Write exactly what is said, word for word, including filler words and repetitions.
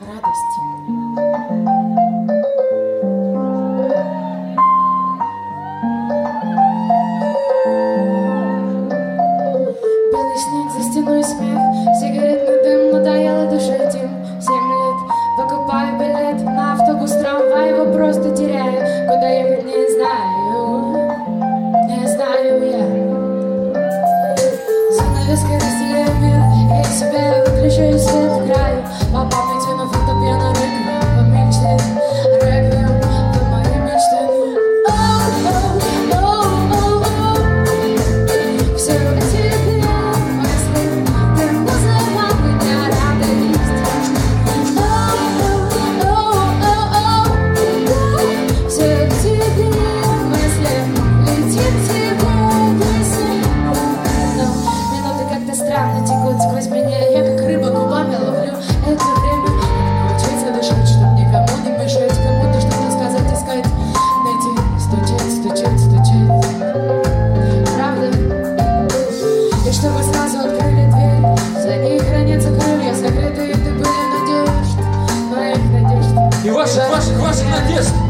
радости. Белый снег, за стеной смех, сигаретный дым, надоело душе дым. Семь лет, покупаю билет на автобус, трамвай, его просто теряю. Куда ехать не знаю, не знаю я. Занавеской разделяю мир, я себя выключаю свет, играю. По памяти на фортепиано реквием, по мечте, реквием, по моей мечте. Оу-оу-оу-оу-оу. Все эти мысли, ты называл меня радость. Оу-оу-оу-оу-оу. Все эти мысли, летит тебе песня. Но минуты как-то странно текут сквозь меня, я как рыба губами ловлю это время. Научиться дышать, чтоб никому не мешать, кому-то что-то сказать, искать, найти, стучать, стучать, стучать. Правда? И чтобы сразу открыли дверь, за ней хранятся крылья, закрытые ты были надежд, моих надежд. И ваших, ваших, ваших надежд.